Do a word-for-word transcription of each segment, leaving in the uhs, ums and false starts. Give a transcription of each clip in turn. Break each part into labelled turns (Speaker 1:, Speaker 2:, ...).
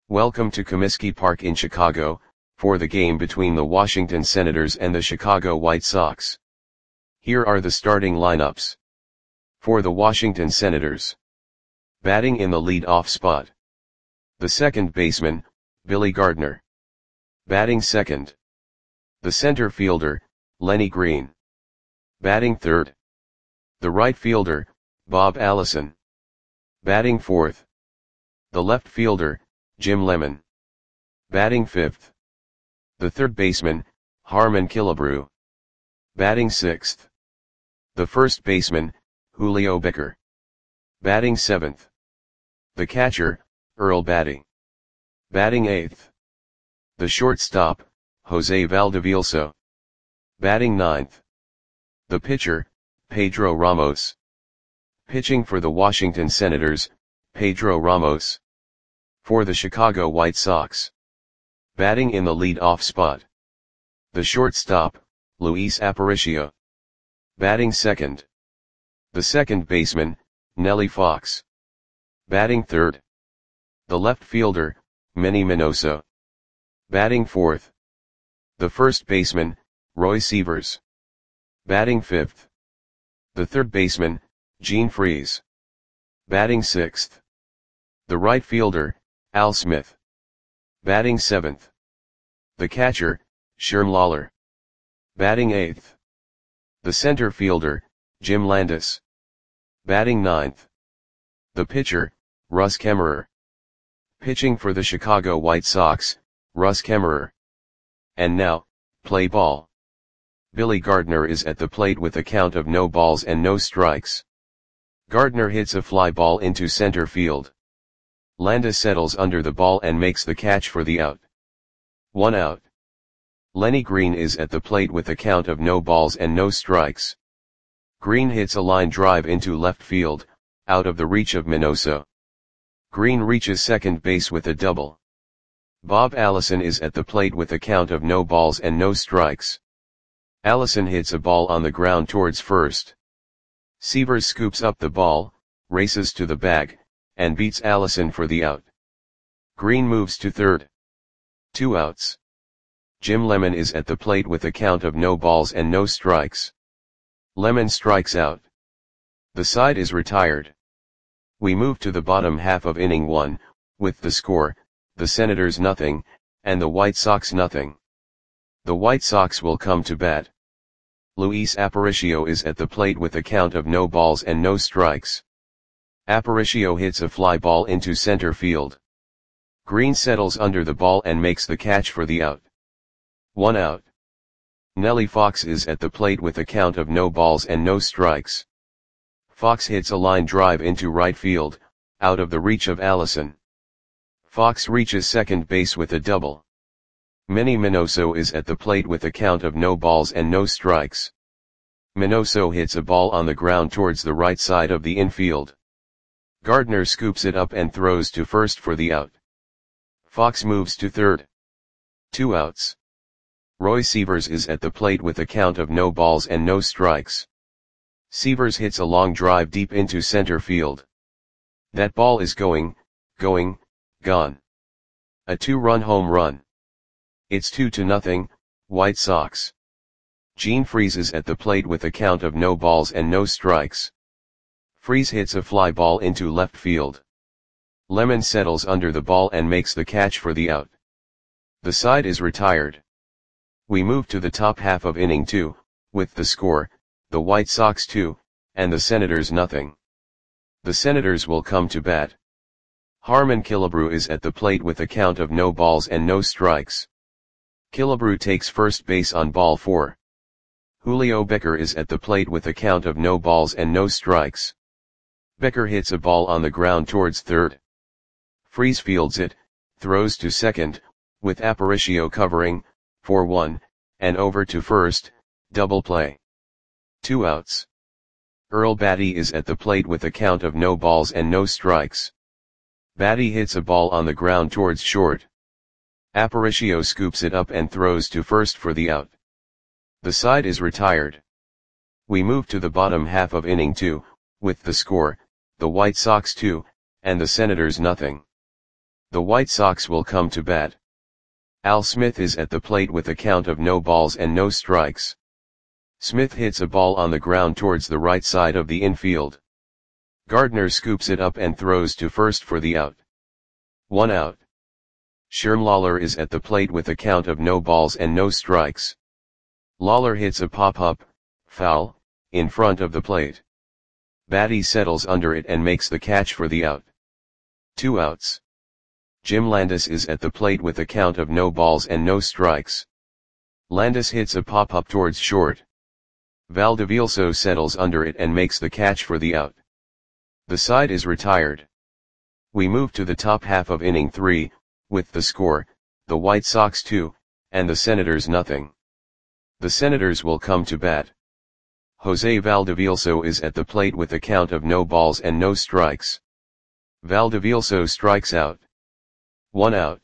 Speaker 1: Welcome to Comiskey Park in Chicago, for the game between the Washington Senators and the Chicago White Sox. Here are the starting lineups. For the Washington Senators. Batting in the lead-off spot. The second baseman, Billy Gardner. Batting second. The center fielder, Lenny Green. Batting third. The right fielder, Bob Allison. Batting fourth. The left fielder, Jim Lemon. Batting fifth. The third baseman, Harmon Killebrew. Batting sixth. The first baseman, Julio Becker. Batting seventh. The catcher, Earl Battey. Batting eighth. The shortstop, Jose Valdevielso. Batting ninth. The pitcher, Pedro Ramos. Pitching for the Washington Senators, Pedro Ramos. For the Chicago White Sox. Batting in the lead-off spot. The shortstop, Luis Aparicio. Batting second. The second baseman, Nellie Fox. Batting third. The left fielder, Manny Minoso. Batting fourth. The first baseman, Roy Sievers. Batting fifth. The third baseman, Gene Freese. Batting sixth. The right fielder, Al Smith. Batting seventh. The catcher, Sherm Lawler. Batting eighth. The center fielder, Jim Landis. Batting ninth. The pitcher, Russ Kemmerer. Pitching for the Chicago White Sox, Russ Kemmerer. And now, play ball. Billy Gardner is at the plate with a count of no balls and no strikes. Gardner hits a fly ball into center field. Landis settles under the ball and makes the catch for the out. One out. Lenny Green is at the plate with a count of no balls and no strikes. Green hits a line drive into left field, out of the reach of Minoso. Green reaches second base with a double. Bob Allison is at the plate with a count of no balls and no strikes. Allison hits a ball on the ground towards first. Sievers scoops up the ball, races to the bag, and beats Allison for the out. Green moves to third. Two outs. Jim Lemon is at the plate with a count of no balls and no strikes. Lemon strikes out. The side is retired. We move to the bottom half of inning one, with the score, the Senators nothing, and the White Sox nothing. The White Sox will come to bat. Luis Aparicio is at the plate with a count of no balls and no strikes. Aparicio hits a fly ball into center field. Green settles under the ball and makes the catch for the out. One out. Nellie Fox is at the plate with a count of no balls and no strikes. Fox hits a line drive into right field, out of the reach of Allison. Fox reaches second base with a double. Manny Minoso is at the plate with a count of no balls and no strikes. Minoso hits a ball on the ground towards the right side of the infield. Gardner scoops it up and throws to first for the out. Fox moves to third. Two outs. Roy Sievers is at the plate with a count of no balls and no strikes. Sievers hits a long drive deep into center field. That ball is going, going, gone. A two-run home run. It's two to nothing, White Sox. Gene Freese is at the plate with a count of no balls and no strikes. Freese hits a fly ball into left field. Lemon settles under the ball and makes the catch for the out. The side is retired. We move to the top half of inning two, with the score, the White Sox two, and the Senators nothing. The Senators will come to bat. Harmon Killebrew is at the plate with a count of no balls and no strikes. Killebrew takes first base on ball four. Julio Becker is at the plate with a count of no balls and no strikes. Becker hits a ball on the ground towards third. Freese fields it, throws to second, with Aparicio covering, for one, and over to first, double play. Two outs. Earl Battey is at the plate with a count of no balls and no strikes. Battey hits a ball on the ground towards short. Aparicio scoops it up and throws to first for the out. The side is retired. We move to the bottom half of inning two, with the score, the White Sox two, and the Senators nothing. The White Sox will come to bat. Al Smith is at the plate with a count of no balls and no strikes. Smith hits a ball on the ground towards the right side of the infield. Gardner scoops it up and throws to first for the out. One out. Sherm Lawler is at the plate with a count of no balls and no strikes. Lawler hits a pop-up, foul, in front of the plate. Batty settles under it and makes the catch for the out. Two outs. Jim Landis is at the plate with a count of no balls and no strikes. Landis hits a pop-up towards short. Valdevilso settles under it and makes the catch for the out. The side is retired. We move to the top half of inning three, with the score, the White Sox two, and the Senators nothing. The Senators will come to bat. Jose Valdevilso is at the plate with a count of no balls and no strikes. Valdevilso strikes out. One out.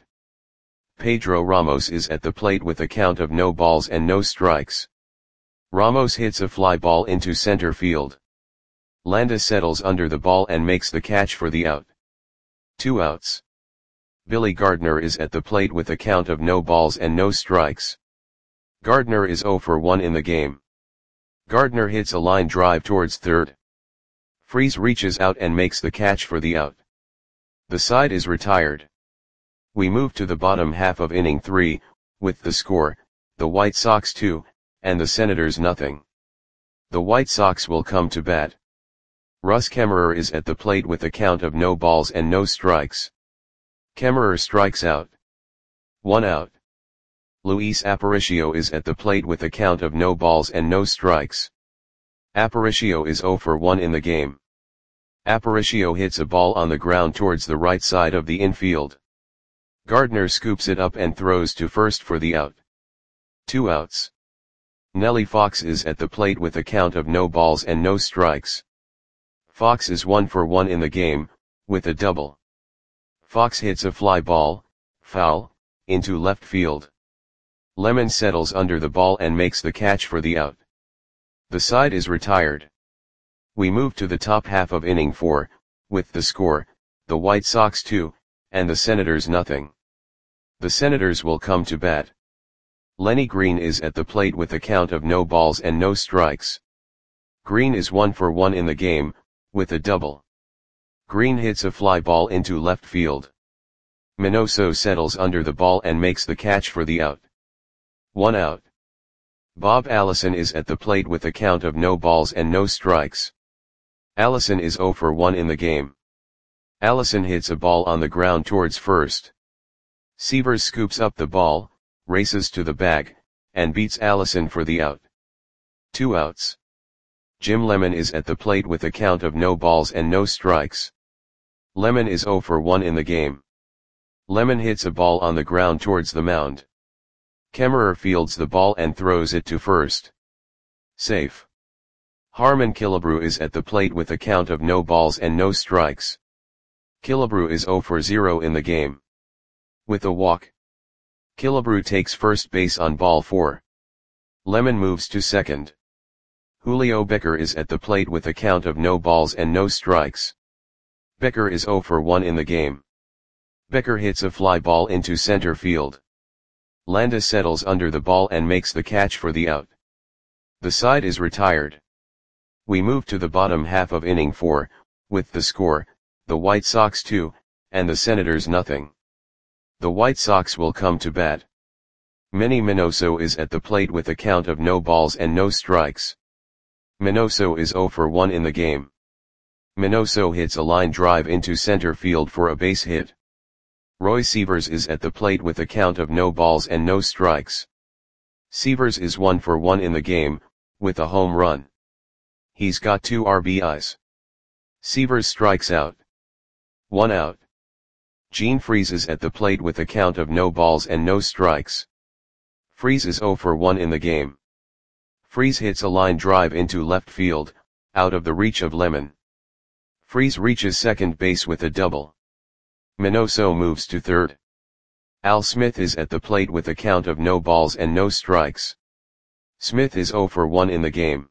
Speaker 1: Pedro Ramos is at the plate with a count of no balls and no strikes. Ramos hits a fly ball into center field. Landis settles under the ball and makes the catch for the out. Two outs. Billy Gardner is at the plate with a count of no balls and no strikes. Gardner is oh for one in the game. Gardner hits a line drive towards third. Freese reaches out and makes the catch for the out. The side is retired. We move to the bottom half of inning three, with the score, the White Sox two, and the Senators nothing. The White Sox will come to bat. Russ Kemmerer is at the plate with a count of no balls and no strikes. Kemmerer strikes out. One out. Luis Aparicio is at the plate with a count of no balls and no strikes. Aparicio is oh for one in the game. Aparicio hits a ball on the ground towards the right side of the infield. Gardner scoops it up and throws to first for the out. Two outs. Nellie Fox is at the plate with a count of no balls and no strikes. Fox is one for one in the game, with a double. Fox hits a fly ball, foul, into left field. Lemon settles under the ball and makes the catch for the out. The side is retired. We move to the top half of inning four, with the score, the White Sox two, and the Senators nothing. The Senators will come to bat. Lenny Green is at the plate with a count of no balls and no strikes. Green is one for one in the game, with a double. Green hits a fly ball into left field. Minoso settles under the ball and makes the catch for the out. One out. Bob Allison is at the plate with a count of no balls and no strikes. Allison is oh for one in the game. Allison hits a ball on the ground towards first. Severs scoops up the ball, races to the bag, and beats Allison for the out. Two outs. Jim Lemon is at the plate with a count of no balls and no strikes. Lemon is oh for one in the game. Lemon hits a ball on the ground towards the mound. Kemmerer fields the ball and throws it to first. Safe. Harmon Killebrew is at the plate with a count of no balls and no strikes. Killebrew is oh for zero in the game. With a walk. Killebrew takes first base on ball four. Lemon moves to second. Julio Becker is at the plate with a count of no balls and no strikes. Becker is oh for one in the game. Becker hits a fly ball into center field. Landis settles under the ball and makes the catch for the out. The side is retired. We move to the bottom half of inning four, with the score, the White Sox two, and the Senators nothing. The White Sox will come to bat. Manny Minoso is at the plate with a count of no balls and no strikes. Minoso is oh for one in the game. Minoso hits a line drive into center field for a base hit. Roy Severs is at the plate with a count of no balls and no strikes. Severs is one for one in the game, with a home run. He's got two R B Is. Severs strikes out. One out. Gene Freese is at the plate with a count of no balls and no strikes. Freese is oh for one in the game. Freese hits a line drive into left field, out of the reach of Lemon. Freese reaches second base with a double. Minoso moves to third. Al Smith is at the plate with a count of no balls and no strikes. Smith is oh for one in the game.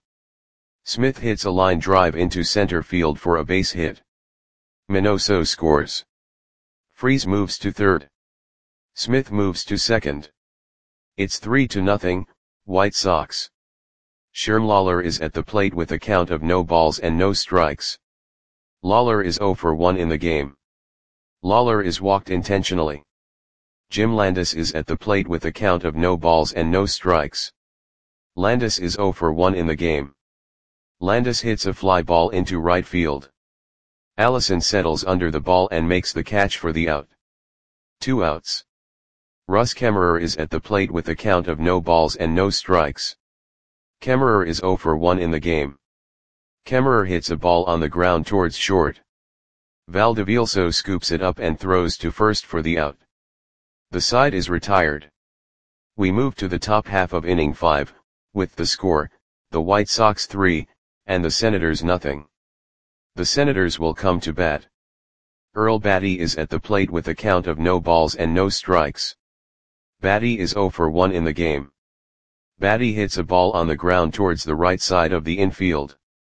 Speaker 1: Smith hits a line drive into center field for a base hit. Minoso scores. Freese moves to third. Smith moves to second. It's three to nothing, White Sox. Sherm Lawler is at the plate with a count of no balls and no strikes. Lawler is zero for one in the game. Lawler is walked intentionally. Jim Landis is at the plate with a count of no balls and no strikes. Landis is zero for one in the game. Landis hits a fly ball into right field. Allison settles under the ball and makes the catch for the out. Two outs. Russ Kemmerer is at the plate with a count of no balls and no strikes. Kemmerer is zero for one in the game. Kemmerer hits a ball on the ground towards short. Valdevilso scoops it up and throws to first for the out. The side is retired. We move to the top half of inning five, with the score, the White Sox three, and the Senators nothing. The Senators will come to bat. Earl Batty is at the plate with a count of no balls and no strikes. Batty is zero for one in the game. Batty hits a ball on the ground towards the right side of the infield.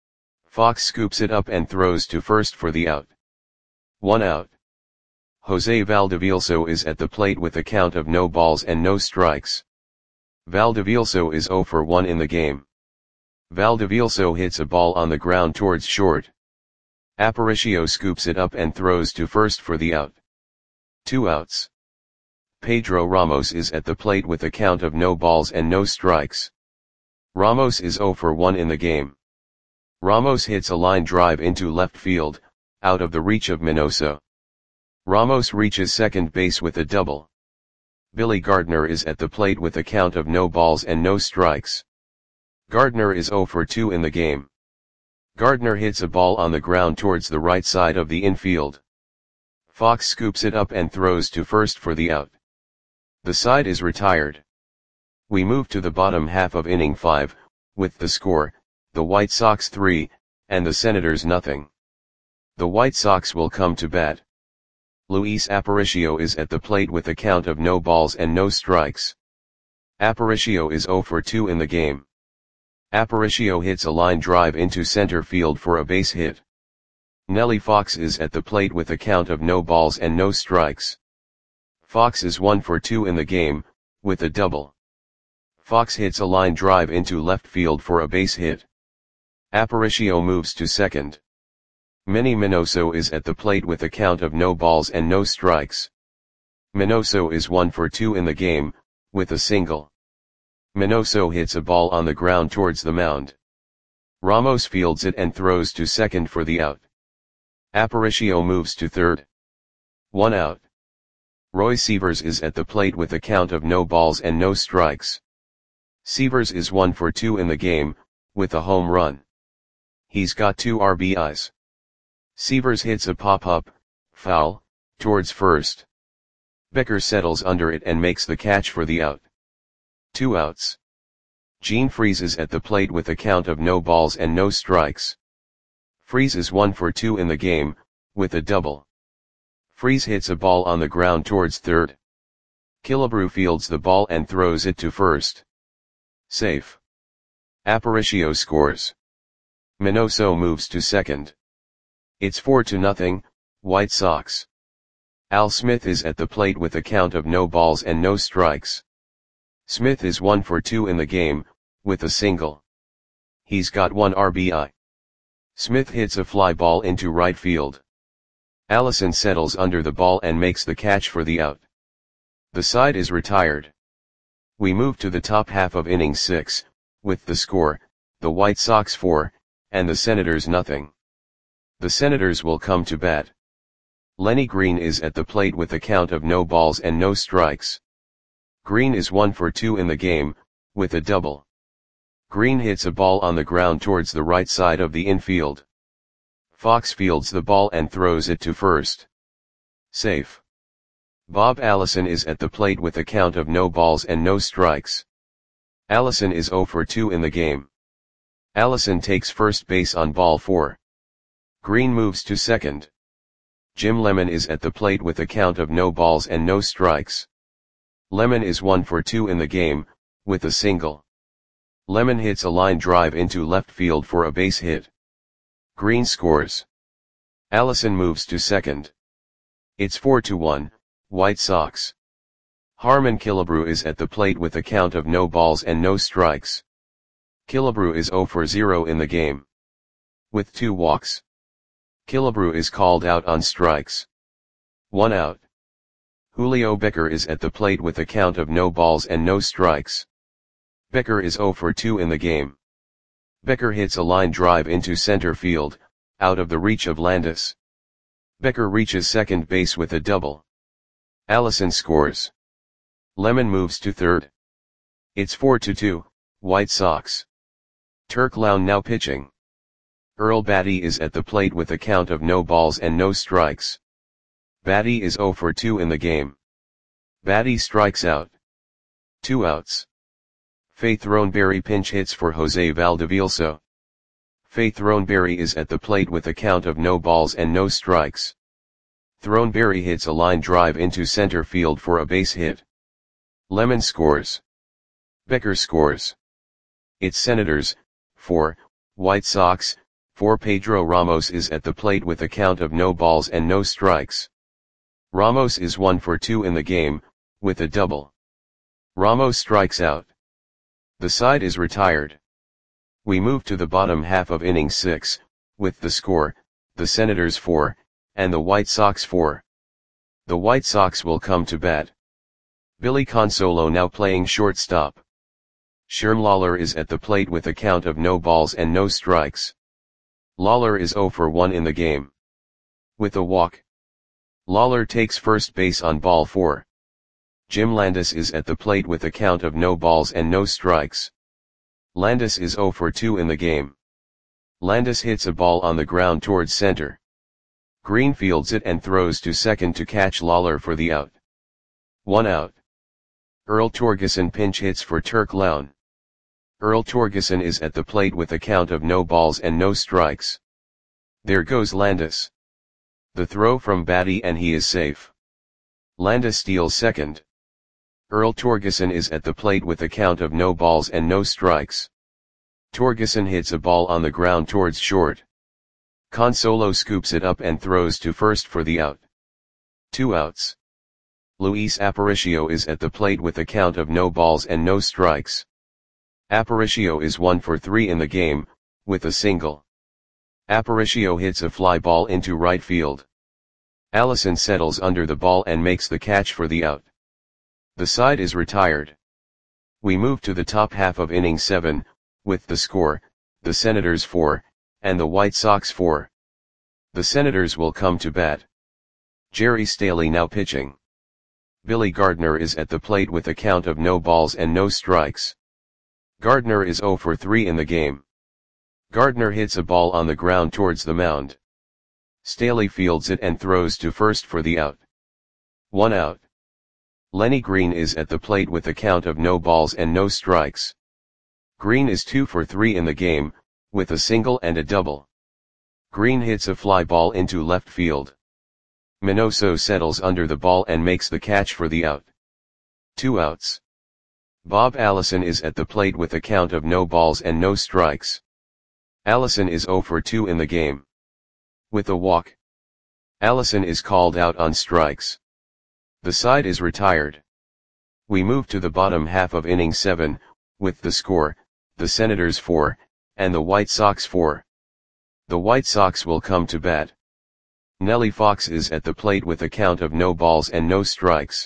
Speaker 1: Fox scoops it up and throws to first for the out. One out. Jose Valdevilso is at the plate with a count of no balls and no strikes. Valdevilso is zero for one in the game. Valdevilso hits a ball on the ground towards short. Aparicio scoops it up and throws to first for the out. Two outs. Pedro Ramos is at the plate with a count of no balls and no strikes. Ramos is zero for one in the game. Ramos hits a line drive into left field, out of the reach of Minoso. Ramos reaches second base with a double. Billy Gardner is at the plate with a count of no balls and no strikes. Gardner is zero for two in the game. Gardner hits a ball on the ground towards the right side of the infield. Fox scoops it up and throws to first for the out. The side is retired. We move to the bottom half of inning five, with the score, the White Sox three, and the Senators nothing. The White Sox will come to bat. Luis Aparicio is at the plate with a count of no balls and no strikes. Aparicio is zero for two in the game. Aparicio hits a line drive into center field for a base hit. Nellie Fox is at the plate with a count of no balls and no strikes. Fox is one for two in the game, with a double. Fox hits a line drive into left field for a base hit. Aparicio moves to second. Manny Minoso is at the plate with a count of no balls and no strikes. Minoso is one for two in the game, with a single. Minoso hits a ball on the ground towards the mound. Ramos fields it and throws to second for the out. Aparicio moves to third. One out. Roy Sievers is at the plate with a count of no balls and no strikes. Sievers is one for two in the game, with a home run. He's got two R B Is. Sievers hits a pop-up, foul, towards first. Becker settles under it and makes the catch for the out. Two outs. Gene Freese is at the plate with a count of no balls and no strikes. Freese is one for two in the game, with a double. Freese hits a ball on the ground towards third. Killebrew fields the ball and throws it to first. Safe. Aparicio scores. Minoso moves to second. It's four to nothing, White Sox. Al Smith is at the plate with a count of no balls and no strikes. Smith is one for two in the game, with a single. He's got one R B I. Smith hits a fly ball into right field. Allison settles under the ball and makes the catch for the out. The side is retired. We move to the top half of inning six, with the score, the White Sox four, and the Senators nothing. The Senators will come to bat. Lenny Green is at the plate with a count of no balls and no strikes. Green is one for two in the game, with a double. Green hits a ball on the ground towards the right side of the infield. Fox fields the ball and throws it to first. Safe. Bob Allison is at the plate with a count of no balls and no strikes. Allison is zero for two in the game. Allison takes first base on ball four. Green moves to second. Jim Lemon is at the plate with a count of no balls and no strikes. Lemon is one for two in the game, with a single. Lemon hits a line drive into left field for a base hit. Green scores. Allison moves to second. It's four to one, White Sox. Harmon Killebrew is at the plate with a count of no balls and no strikes. Killebrew is zero for zero in the game, with two walks. Killebrew is called out on strikes. One out. Julio Becker is at the plate with a count of no balls and no strikes. Becker is zero for two in the game. Becker hits a line drive into center field, out of the reach of Landis. Becker reaches second base with a double. Allison scores. Lemon moves to third. It's four to two, White Sox. Turk Lown now pitching. Earl Batty is at the plate with a count of no balls and no strikes. Batty is zero for two in the game. Batty strikes out. Two outs. Faith Throneberry pinch hits for Jose Valdevilso. Faith Throneberry is at the plate with a count of no balls and no strikes. Throneberry hits a line drive into center field for a base hit. Lemon scores. Becker scores. It's Senators, four, White Sox, four. Pedro Ramos is at the plate with a count of no balls and no strikes. Ramos is one for two in the game, with a double. Ramos strikes out. The side is retired. We move to the bottom half of inning six, with the score, the Senators four, and the White Sox four. The White Sox will come to bat. Billy Consolo now playing shortstop. Sherm Lawler is at the plate with a count of no balls and no strikes. Lawler is zero for one in the game, with a walk. Lawler takes first base on ball four. Jim Landis is at the plate with a count of no balls and no strikes. Landis is zero for two in the game. Landis hits a ball on the ground towards center. Green fields it and throws to second to catch Lawler for the out. One out. Earl Torgeson pinch hits for Turk Lown. Earl Torgeson is at the plate with a count of no balls and no strikes. There goes Landis. The throw from Batty and he is safe. Landis steals second. Earl Torgeson is at the plate with a count of no balls and no strikes. Torgeson hits a ball on the ground towards short. Consolo scoops it up and throws to first for the out. Two outs. Luis Aparicio is at the plate with a count of no balls and no strikes. Aparicio is one for three in the game, with a single. Aparicio hits a fly ball into right field. Allison settles under the ball and makes the catch for the out. The side is retired. We move to the top half of inning seven, with the score, the Senators four, and the White Sox four. The Senators will come to bat. Jerry Staley now pitching. Billy Gardner is at the plate with a count of no balls and no strikes. Gardner is zero for three in the game. Gardner hits a ball on the ground towards the mound. Staley fields it and throws to first for the out. One out. Lenny Green is at the plate with a count of no balls and no strikes. Green is two for three in the game, with a single and a double. Green hits a fly ball into left field. Minoso settles under the ball and makes the catch for the out. Two outs. Bob Allison is at the plate with a count of no balls and no strikes. Allison is zero for two in the game, with a walk. Allison is called out on strikes. The side is retired. We move to the bottom half of inning seven, with the score, the Senators four, and the White Sox four. The White Sox will come to bat. Nellie Fox is at the plate with a count of no balls and no strikes.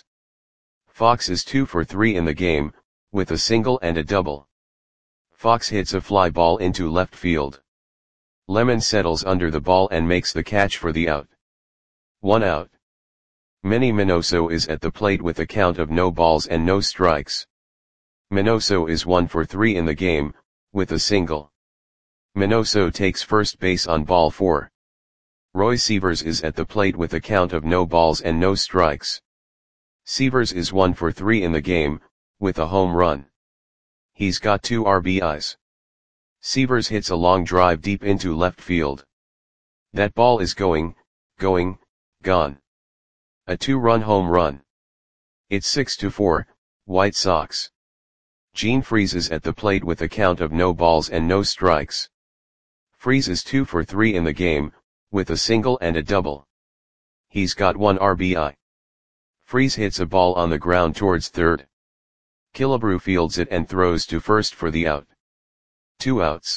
Speaker 1: Fox is two for three in the game, with a single and a double. Fox hits a fly ball into left field. Lemon settles under the ball and makes the catch for the out. One out. Manny Minoso is at the plate with a count of no balls and no strikes. Minoso is one for three in the game, with a single. Minoso takes first base on ball four. Roy Sievers is at the plate with a count of no balls and no strikes. Sievers is one for three in the game, with a home run. He's got two R B Is. Sievers hits a long drive deep into left field. That ball is going, going, gone. A two-run home run. It's six to four, White Sox. Gene Freese is at the plate with a count of no balls and no strikes. Freese is two for three in the game, with a single and a double. He's got one R B I. Freese hits a ball on the ground towards third. Killebrew fields it and throws to first for the out. Two outs.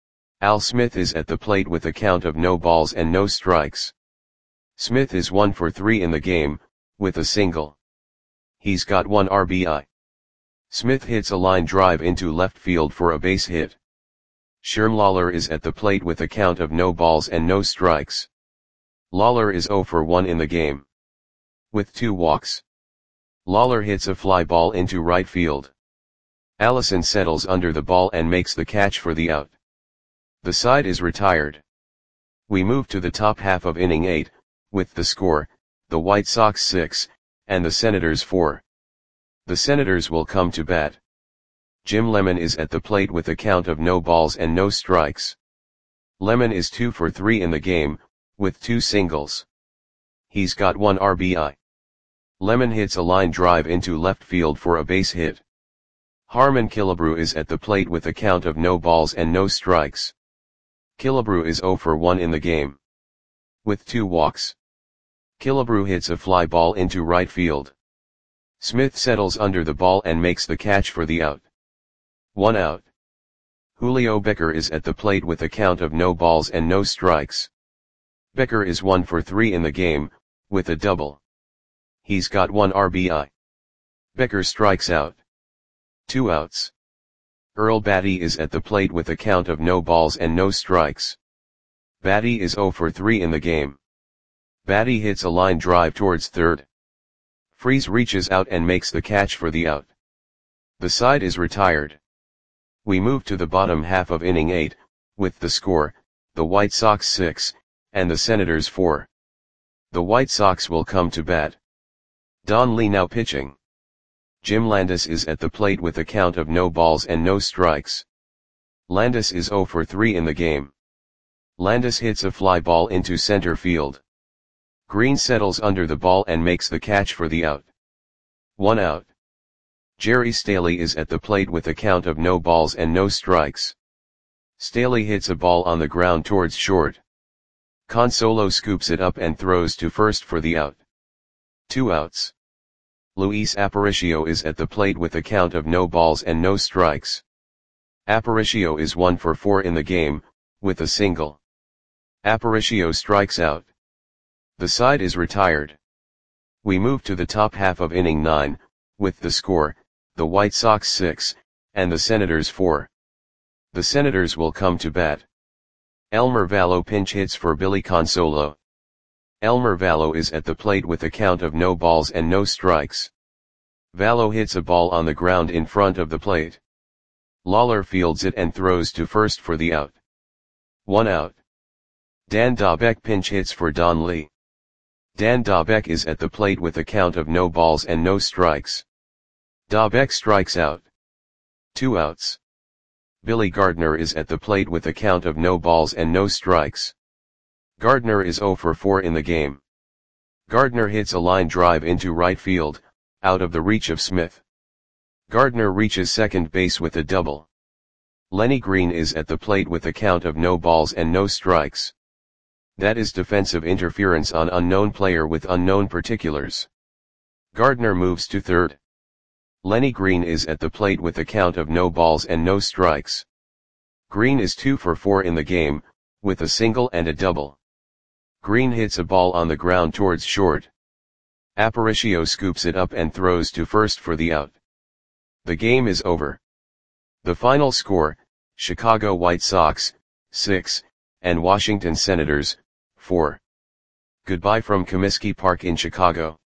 Speaker 1: Al Smith is at the plate with a count of no balls and no strikes. Smith is one for three in the game, with a single. He's got one R B I. Smith hits a line drive into left field for a base hit. Sherm Lawler is at the plate with a count of no balls and no strikes. Lawler is zero for one in the game. With two walks. Lawler hits a fly ball into right field. Allison settles under the ball and makes the catch for the out. The side is retired. We move to the top half of inning eight, with the score, the White Sox six, and the Senators four. The Senators will come to bat. Jim Lemon is at the plate with a count of no balls and no strikes. Lemon is two for three in the game, with two singles. He's got one R B I. Lemon hits a line drive into left field for a base hit. Harmon Killebrew is at the plate with a count of no balls and no strikes. Killebrew is zero for one in the game. With two walks. Killebrew hits a fly ball into right field. Smith settles under the ball and makes the catch for the out. One out. Julio Becker is at the plate with a count of no balls and no strikes. Becker is one for three in the game, with a double. He's got one R B I. Becker strikes out. Two outs. Earl Batty is at the plate with a count of no balls and no strikes. Batty is zero for three in the game. Batty hits a line drive towards third. Freese reaches out and makes the catch for the out. The side is retired. We move to the bottom half of inning eight, with the score, the White Sox six, and the Senators four. The White Sox will come to bat. Don Lee now pitching. Jim Landis is at the plate with a count of no balls and no strikes. Landis is zero for three in the game. Landis hits a fly ball into center field. Green settles under the ball and makes the catch for the out. One out. Jerry Staley is at the plate with a count of no balls and no strikes. Staley hits a ball on the ground towards short. Consolo scoops it up and throws to first for the out. Two outs. Luis Aparicio is at the plate with a count of no balls and no strikes. Aparicio is one for four in the game, with a single. Aparicio strikes out. The side is retired. We move to the top half of inning nine, with the score, the White Sox six, and the Senators four. The Senators will come to bat. Elmer Vallo pinch hits for Billy Consolo. Elmer Vallo is at the plate with a count of no balls and no strikes. Vallo hits a ball on the ground in front of the plate. Lawler fields it and throws to first for the out. One out. Dan Dabeck pinch hits for Don Lee. Dan Dabeck is at the plate with a count of no balls and no strikes. Dabeck strikes out. Two outs. Billy Gardner is at the plate with a count of no balls and no strikes. Gardner is zero for four in the game. Gardner hits a line drive into right field, out of the reach of Smith. Gardner reaches second base with a double. Lenny Green is at the plate with a count of no balls and no strikes. That is defensive interference on unknown player with unknown particulars. Gardner moves to third. Lenny Green is at the plate with a count of no balls and no strikes. Green is two for four in the game, with a single and a double. Green hits a ball on the ground towards short. Aparicio scoops it up and throws to first for the out. The game is over. The final score, Chicago White Sox, six, and Washington Senators, four. Goodbye from Comiskey Park in Chicago.